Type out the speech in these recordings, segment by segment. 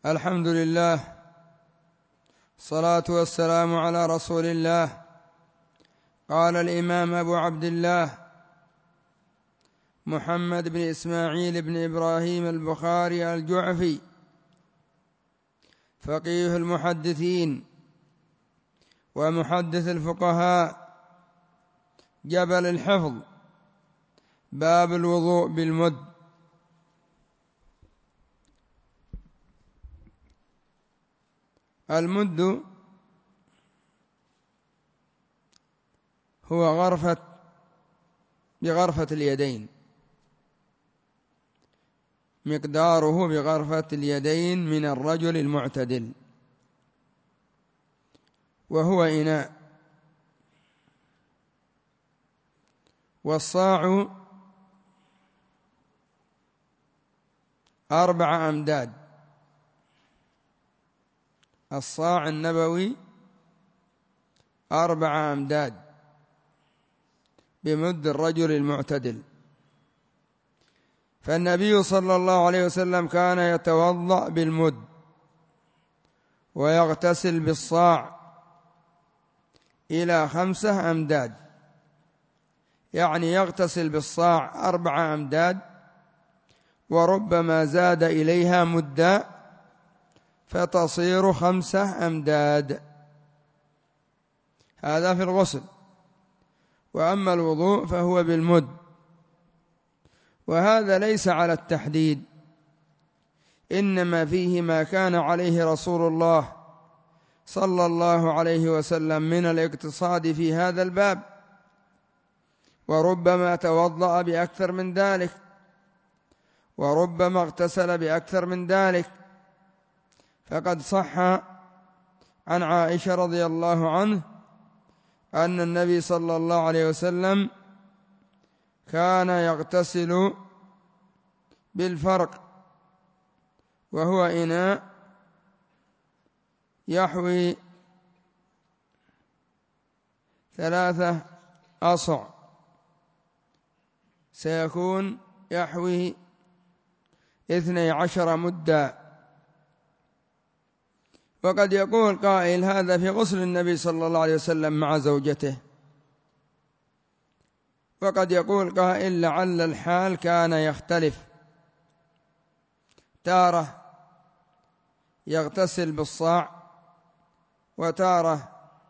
الحمد لله، الصلاة والسلام على رسول الله. قال الإمام أبو عبد الله محمد بن إسماعيل بن إبراهيم البخاري الجعفي، فقيه المحدثين ومحدث الفقهاء، جبل الحفظ، باب الوضوء بالمد. المد هو بغرفة اليدين، مقداره بغرفة اليدين من الرجل المعتدل، وهو إناء. والصاع 4 أمداد، الصاع النبوي 4 أمداد بمد الرجل المعتدل. فالنبي صلى الله عليه وسلم كان يتوضأ بالمد ويغتسل بالصاع إلى 5 أمداد، يعني يغتسل بالصاع 4 أمداد، وربما زاد إليها مدا فتصير 5 أمداد. هذا في الغسل. وأما الوضوء فهو بالمد، وهذا ليس على التحديد، إنما فيه ما كان عليه رسول الله صلى الله عليه وسلم من الاقتصاد في هذا الباب، وربما توضأ بأكثر من ذلك، وربما اغتسل بأكثر من ذلك. فقد صح عن عائشة رضي الله عنه أن النبي صلى الله عليه وسلم كان يغتسل بالفرق، وهو إناء يحوي 3 أصع، سيكون يحوي 12 مدا. وقد يقول قائل هذا في غسل النبي صلى الله عليه وسلم مع زوجته، وقد يقول قائل لعل الحال كان يختلف، تارة يغتسل بالصاع، وتارة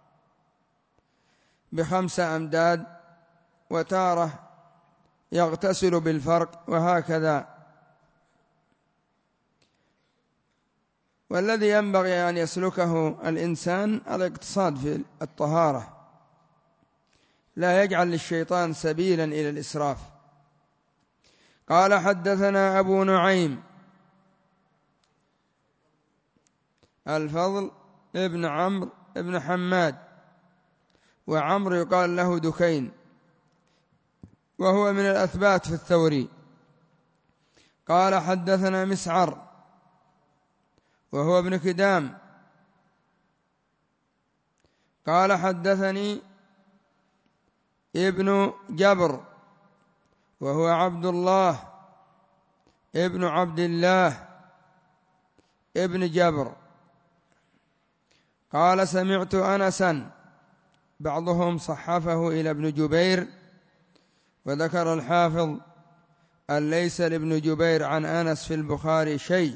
ب5 أمداد، وتارة يغتسل بالفرق، وهكذا. والذي ينبغي أن يسلكه الإنسان الاقتصاد في الطهارة، لا يجعل للشيطان سبيلا إلى الإسراف. قال حدثنا أبو نعيم الفضل ابن عمرو ابن حماد، وعمرو يقال له دكين، وهو من الأثبات في الثوري. قال حدثنا مسعر وهو ابن كدام قال حدثني ابن جبر وهو عبد الله ابن عبد الله ابن جبر قال سمعت أنسا، بعضهم صحفه إلى ابن جبير، وذكر الحافظ أن ليس لابن جبير عن أنس في البخاري شيء.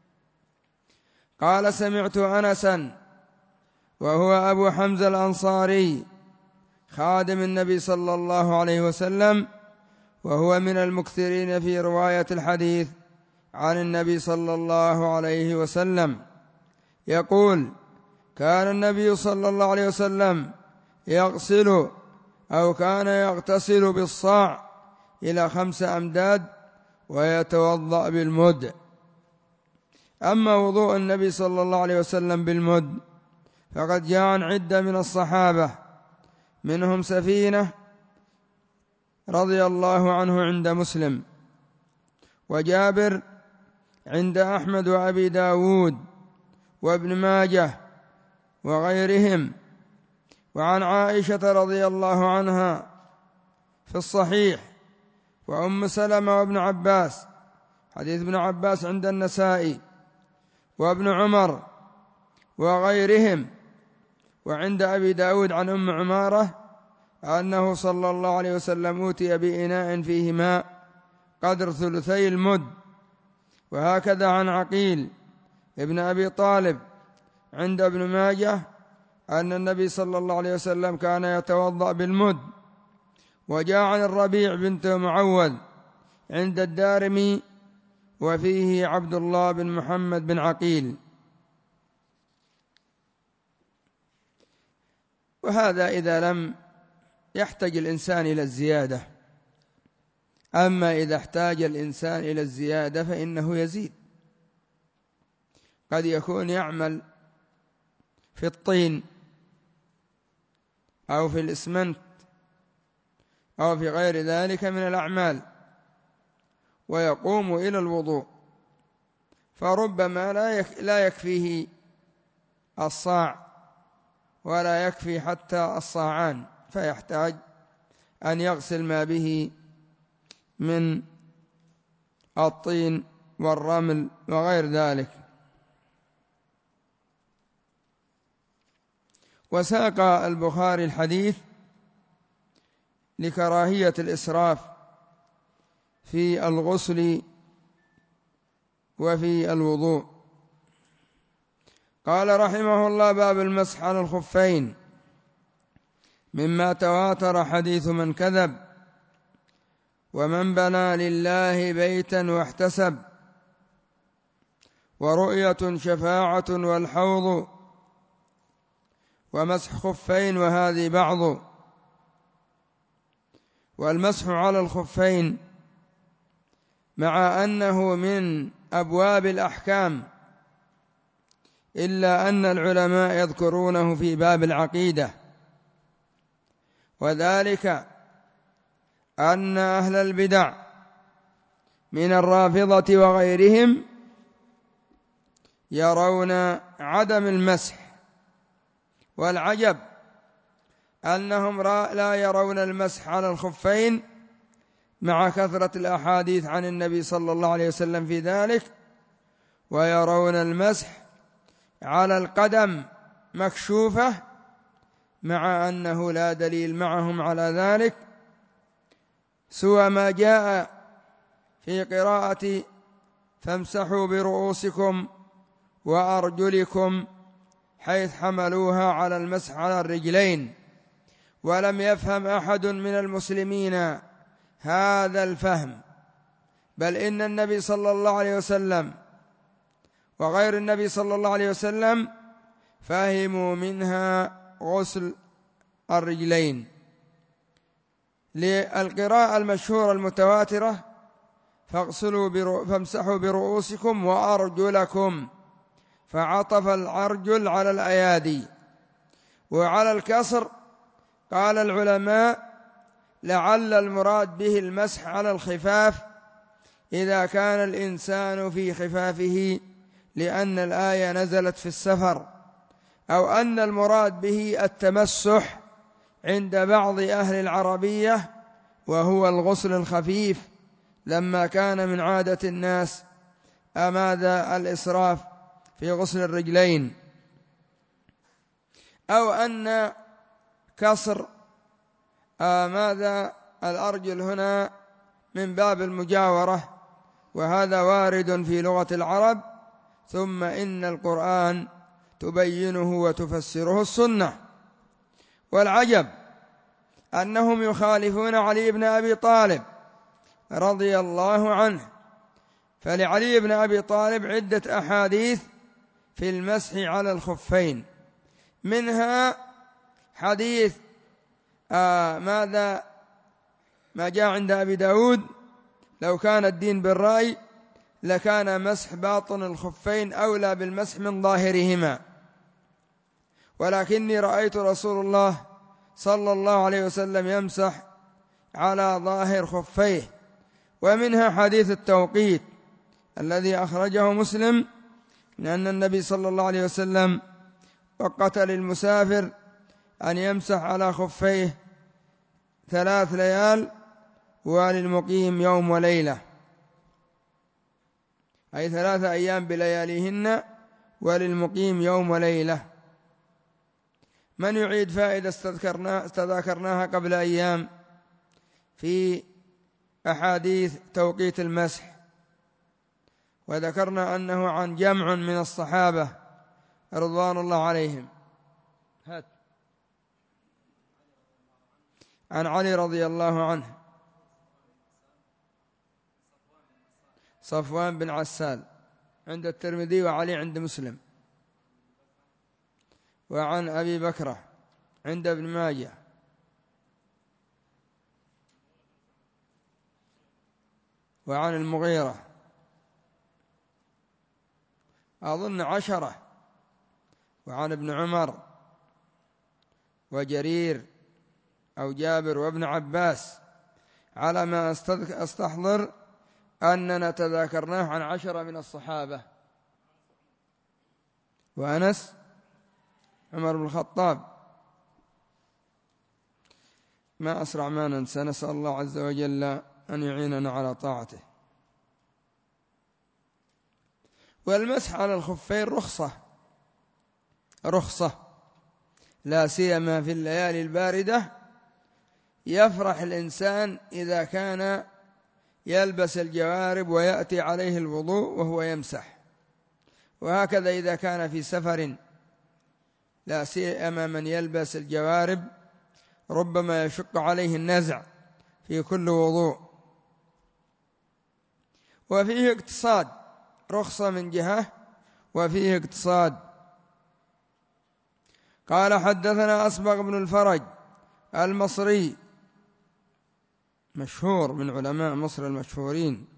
قال سمعت أنسا وهو أبو حمزة الأنصاري خادم النبي صلى الله عليه وسلم، وهو من المكثرين في رواية الحديث عن النبي صلى الله عليه وسلم، يقول كان النبي صلى الله عليه وسلم يغسل أو كان يغتسل بالصاع إلى 5 أمداد ويتوضأ بالمد. أما وضوء النبي صلى الله عليه وسلم بالمد فقد جاء عن عدة من الصحابة، منهم سفينة رضي الله عنه عند مسلم، وجابر عند أحمد وأبي داود وابن ماجه وغيرهم، وعن عائشة رضي الله عنها في الصحيح، وأم سلمة وابن عباس، حديث ابن عباس عند النسائي، وابن عمر وغيرهم. وعند أبي داود عن أم عمارة أنه صلى الله عليه وسلم أوتي بإناء فيه ماء قدر ثلثي المد. وهكذا عن عقيل ابن أبي طالب عند ابن ماجه أن النبي صلى الله عليه وسلم كان يتوضأ بالمد. وجاء عن الربيع بنت معوذ عند الدارمي وفيه عبد الله بن محمد بن عقيل. وهذا إذا لم يحتاج الإنسان إلى الزيادة. أما إذا احتاج الإنسان إلى الزيادة فإنه يزيد. قد يكون يعمل في الطين أو في الإسمنت أو في غير ذلك من الأعمال ويقوم إلى الوضوء، فربما لا يكفيه الصاع ولا يكفي حتى الصاعان، فيحتاج أن يغسل ما به من الطين والرمل وغير ذلك. وساق البخاري الحديث لكراهية الإسراف في الغسل وفي الوضوء. قال رحمه الله: باب المسح على الخفين. مما تواتر حديث من كذب ومن بنى لله بيتا واحتسب، ورؤية شفاعة والحوض، ومسح خفين وهذه بعض. والمسح على الخفين مع أنه من أبواب الأحكام، إلا أن العلماء يذكرونه في باب العقيدة، وذلك أن أهل البدع من الرافضة وغيرهم يرون عدم المسح. والعجب أنهم لا يرون المسح على الخفين مع كثرة الأحاديث عن النبي صلى الله عليه وسلم في ذلك، ويرون المسح على القدم مكشوفة مع أنه لا دليل معهم على ذلك سوى ما جاء في قراءة فامسحوا برؤوسكم وأرجلكم، حيث حملوها على المسح على الرجلين. ولم يفهم أحد من المسلمين هذا الفهم، بل إن النبي صلى الله عليه وسلم وغير النبي صلى الله عليه وسلم فهموا منها غسل الرجلين. للقراءة المشهورة المتواترة: فامسحوا برؤوسكم وأرجلكم، فعطف الأرجل على الأيادي. وعلى الكسر قال العلماء: لعل المراد به المسح على الخفاف إذا كان الإنسان في خفافه، لأن الآية نزلت في السفر، أو أن المراد به التمسح عند بعض أهل العربية، وهو الغسل الخفيف، لما كان من عادة الناس ماذا الإسراف في غسل الرجلين، أو أن كسر ماذا الأرجل هنا من باب المجاورة، وهذا وارد في لغة العرب، ثم إن القرآن تبينه وتفسره السنة. والعجب أنهم يخالفون علي بن أبي طالب رضي الله عنه، فلعلي بن أبي طالب عدة أحاديث في المسح على الخفين، منها حديث ما جاء عند أبي داود: لو كان الدين بالرأي لكان مسح باطن الخفين أولى بالمسح من ظاهرهما، ولكني رأيت رسول الله صلى الله عليه وسلم يمسح على ظاهر خفيه. ومنها حديث التوقيت الذي أخرجه مسلم، لأن النبي صلى الله عليه وسلم وقت للمسافر أن يمسح على خفيه 3 ليال، وللمقيم يوم وليلة، أي 3 أيام بلياليهن وللمقيم يوم وليلة. من يعيد فائدة استذكرناها قبل أيام في أحاديث توقيت المسح، وذكرنا أنه عن جمع من الصحابة رضوان الله عليهم. عن علي رضي الله عنه، صفوان بن عسال عند الترمذي وعلي عند مسلم. وعن أبي بكرة عند ابن ماجه. وعن المغيرة أظن 10. وعن ابن عمر وجرير أو جابر وابن عباس، على ما أستحضر أننا تذاكرناه عن 10 من الصحابة. وأنس، عمر بن الخطاب. ما أسرع ما ننسى. نسأل الله عز وجل أن يعيننا على طاعته. والمسح على الخفين رخصة لا سيما في الليالي الباردة. يفرح الإنسان إذا كان يلبس الجوارب ويأتي عليه الوضوء وهو يمسح، وهكذا إذا كان في سفر، لا سيما من يلبس الجوارب ربما يشق عليه النزع في كل وضوء. وفيه اقتصاد، رخصة من جهة وفيه اقتصاد. قال حدثنا أسبغ بن الفرج المصري، مشهور من علماء مصر المشهورين.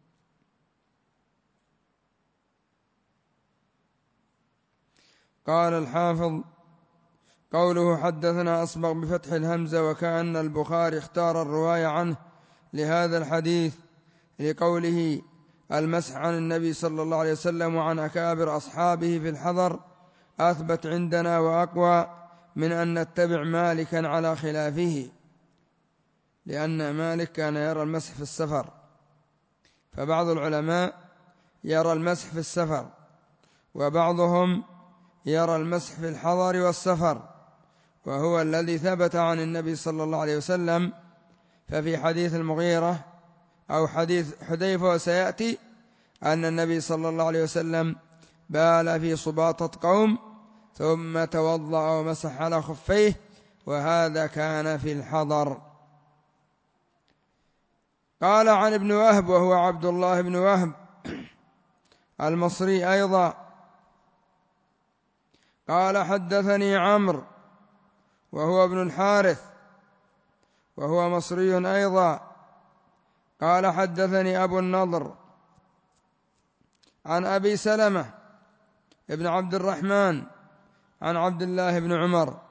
قال الحافظ قوله حدثنا أسبغ بفتح الهمزة، وكأن البخاري اختار الرواية عنه لهذا الحديث لقوله المسح عن النبي صلى الله عليه وسلم وعن أكابر أصحابه في الحضر أثبت عندنا وأقوى من أن نتبع مالكا على خلافه، لأن مالك كان يرى المسح في السفر، فبعض العلماء يرى المسح في السفر، وبعضهم يرى المسح في الحضر والسفر، وهو الذي ثبت عن النبي صلى الله عليه وسلم. ففي حديث المغيرة أو حديث حذيفة وسيأتي أن النبي صلى الله عليه وسلم بال في صباطة قوم ثم توضأ ومسح على خفيه، وهذا كان في الحضر. قال عن ابن وهب وهو عبد الله بن وهب المصري أيضا قال حدثني عمرو وهو ابن الحارث وهو مصري أيضا قال حدثني أبو النضر عن أبي سلمة ابن عبد الرحمن عن عبد الله بن عمر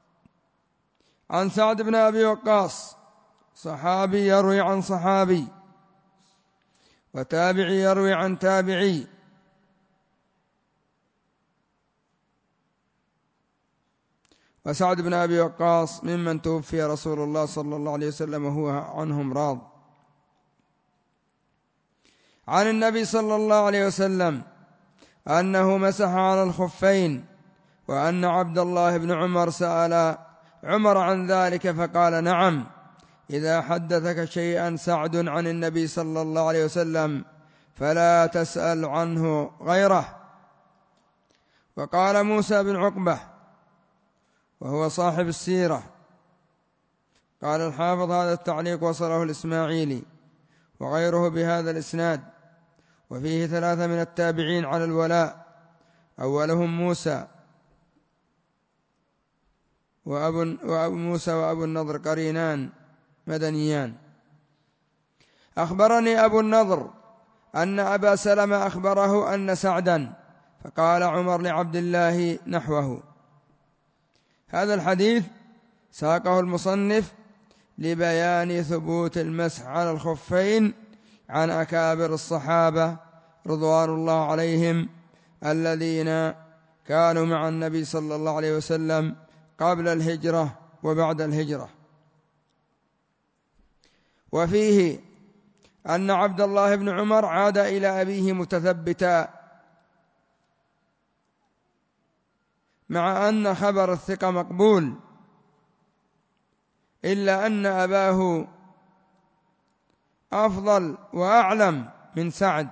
عن سعد بن أبي وقاص، صحابي يروي عن صحابي، وتابعي يروي عن تابعي. وسعد بن أبي وقاص ممن توفي رسول الله صلى الله عليه وسلم وهو عنهم راض. عن النبي صلى الله عليه وسلم أنه مسح على الخفين، وأن عبد الله بن عمر سأل عمر عن ذلك فقال نعم، إذا حدثك شيئا سعد عن النبي صلى الله عليه وسلم فلا تسأل عنه غيره. وقال موسى بن عقبة وهو صاحب السيرة، قال الحافظ هذا التعليق وصله الإسماعيلي وغيره بهذا الإسناد، وفيه 3 من التابعين على الولاء، أولهم موسى وأبو موسى وأبو النضر قرينان مدنيان. أخبرني أبو النضر أن أبا سلمة أخبره أن سعدا، فقال عمر لعبد الله نحوه. هذا الحديث ساقه المصنف لبيان ثبوت المسح على الخفين عن أكابر الصحابة رضوان الله عليهم الذين كانوا مع النبي صلى الله عليه وسلم قبل الهجرة وبعد الهجرة. وفيه أن عبد الله بن عمر عاد إلى أبيه متثبتا مع أن خبر الثقة مقبول، إلا أن أباه أفضل وأعلم من سعد،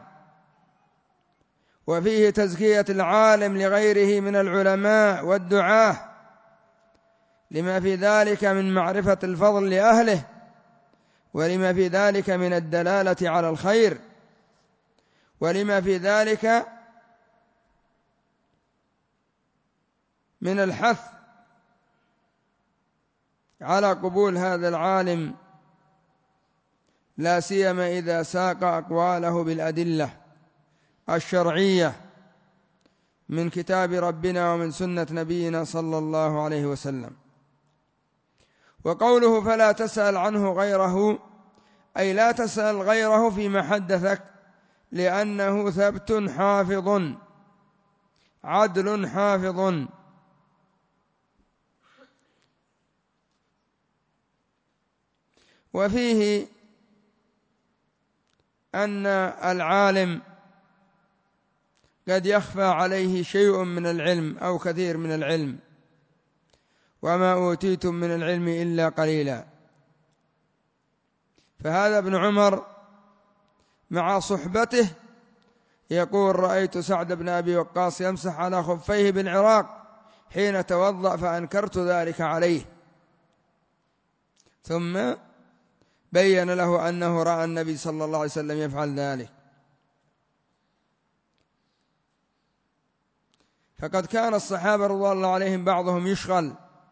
وفيه تزكية العالم لغيره من العلماء والدعاة، لما في ذلك من معرفة الفضل لأهله، ولما في ذلك من الدلالة على الخير، ولما في ذلك من الحث على قبول هذا العالم، لا سيما إذا ساق أقواله بالأدلة الشرعية من كتاب ربنا ومن سنة نبينا صلى الله عليه وسلم. وقوله فلا تسأل عنه غيره، أي لا تسأل غيره فيما حدثك، لأنه ثبت حافظ عدل حافظ. وفيه أن العالم قد يخفى عليه شيء من العلم أو كثير من العلم، وما أوتيتم من العلم إلا قليلا. فهذا ابن عمر مع صحبته يقول رأيت سعد بن أبي وقاص يمسح على خفيه بالعراق حين توضأ فأنكرت ذلك عليه، ثم بين له أنه رأى النبي صلى الله عليه وسلم يفعل ذلك. فقد كان الصحابة رضوان الله عليهم بعضهم يشغل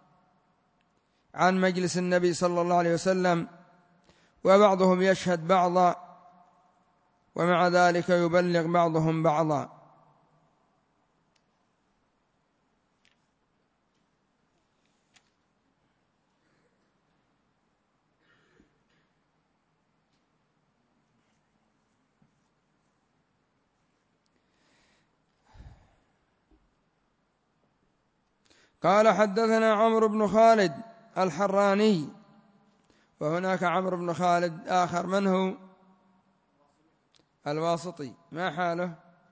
عن مجلس النبي صلى الله عليه وسلم، وبعضهم يشهد بعضا، ومع ذلك يبلغ بعضهم بعضا. قال حدثنا عمرو بن خالد الحراني، وهناك عمرو بن خالد آخر، من هو؟ الواسطي، ما حاله؟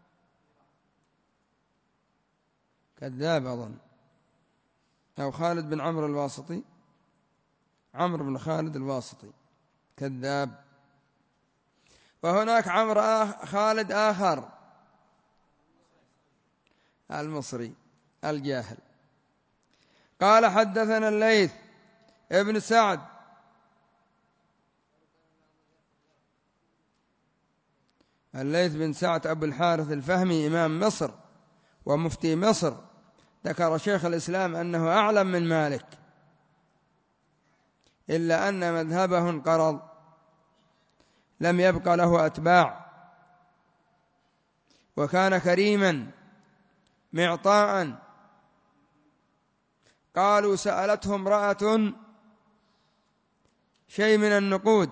كذاب أظن، أو خالد بن عمرو الواسطي، عمرو بن خالد الواسطي كذاب. وهناك خالد آخر المصري الجاهل. قال حدثنا الليث ابن سعد الليث بن سعد أبو الحارث الفهمي إمام مصر ومفتي مصر، ذكر شيخ الإسلام أنه أعلم من مالك، إلا أن مذهبه انقرض، لم يبق له أتباع، وكان كريما معطاء. قالوا سألته امرأة شيء من النقود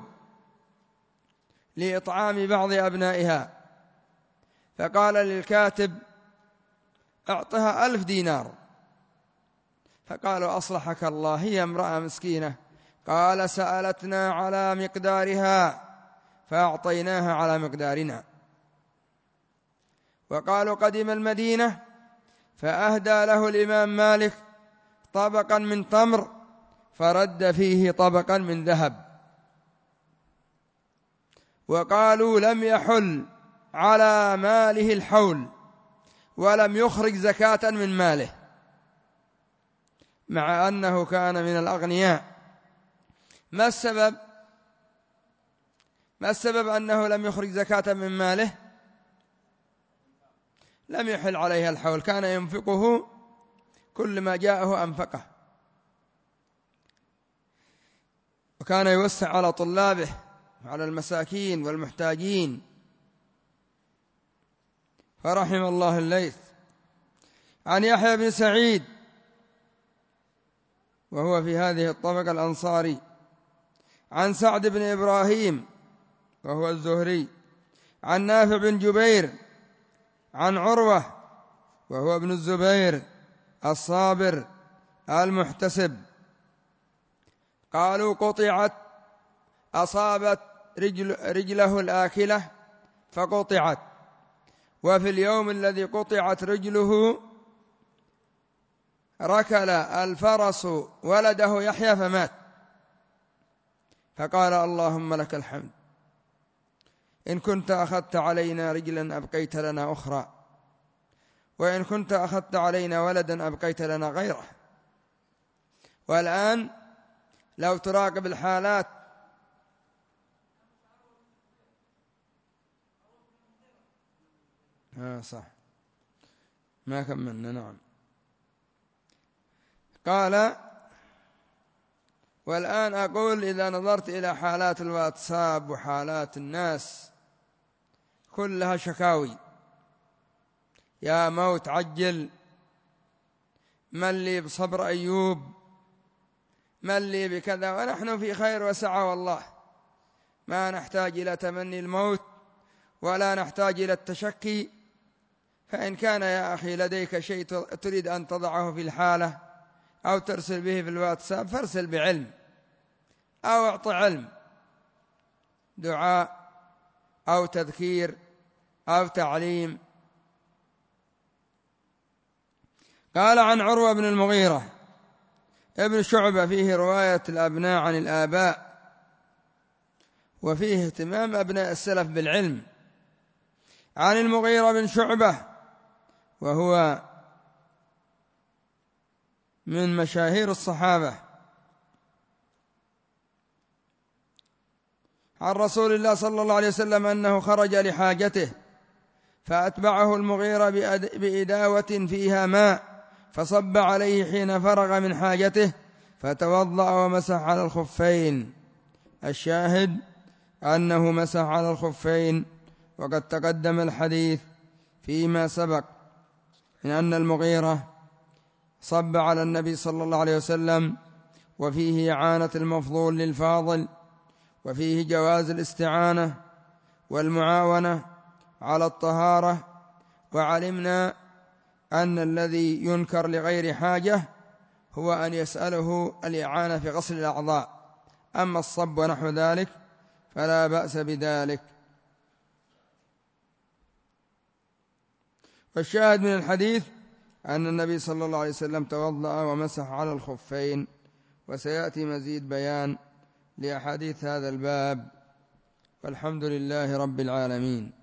لإطعام بعض أبنائها، فقال للكاتب أعطها 1000 دينار، فقالوا أصلحك الله هي امرأة مسكينة، قال سألتنا على مقدارها فأعطيناها على مقدارنا. وقالوا قدم المدينة فأهدى له الإمام مالك طبقا من تمر فرد فيه طبقا من ذهب. وقالوا لم يحل على ماله الحول ولم يخرج زكاة من ماله، مع أنه كان من الأغنياء. ما السبب أنه لم يخرج زكاة من ماله؟ لم يحل عليها الحول، كان ينفقه كل ما جاءه أنفقه، وكان يوسع على طلابه وعلى المساكين والمحتاجين. فرحم الله الليث. عن يحيى بن سعيد وهو في هذه الطبقة الأنصاري، عن سعد بن إبراهيم وهو الزهري، عن نافع بن جبير، عن عروة وهو ابن الزبير الصابر المحتسب، قالوا قطعت، أصابت رجله الآكلة فقطعت، وفي اليوم الذي قطعت رجله ركل الفرس ولده يحيى فمات، فقال اللهم لك الحمد، إن كنت أخذت علينا رجلا أبقيت لنا أخرى، وإن كنت أخذت علينا ولدا أبقيت لنا غيره. والآن لو تراقب الحالات صح ما كملنا. نعم. قال والآن أقول إذا نظرت إلى حالات الواتساب وحالات الناس كلها شكاوي، يا موت عجل، من لي بصبر أيوب، من لي بكذا، ونحن في خير وسعة والله، ما نحتاج إلى تمني الموت ولا نحتاج إلى التشكي. فإن كان يا أخي لديك شيء تريد أن تضعه في الحالة أو ترسل به في الواتساب فارسل بعلم، أو اعطي علم، دعاء أو تذكير أو تعليم. قال عن عروة بن المغيرة ابن شعبة فيه رواية الأبناء عن الآباء، وفيه اهتمام أبناء السلف بالعلم. عن المغيرة بن شعبة وهو من مشاهير الصحابة، عن رسول الله صلى الله عليه وسلم أنه خرج لحاجته فأتبعه المغيرة بإداوة فيها ماء فصب عليه حين فرغ من حاجته فتوضأ ومسح على الخفين. الشاهد أنه مسح على الخفين، وقد تقدم الحديث فيما سبق من أن المغيرة صب على النبي صلى الله عليه وسلم، وفيه إعانة المفضول للفاضل، وفيه جواز الاستعانة والمعاونة على الطهارة. وعلمنا أن الذي ينكر لغير حاجة هو أن يسأله الإعانة في غسل الأعضاء، أما الصب ونحو ذلك فلا بأس بذلك. والشاهد من الحديث أن النبي صلى الله عليه وسلم توضأ ومسح على الخفين، وسيأتي مزيد بيان لأحاديث هذا الباب، والحمد لله رب العالمين.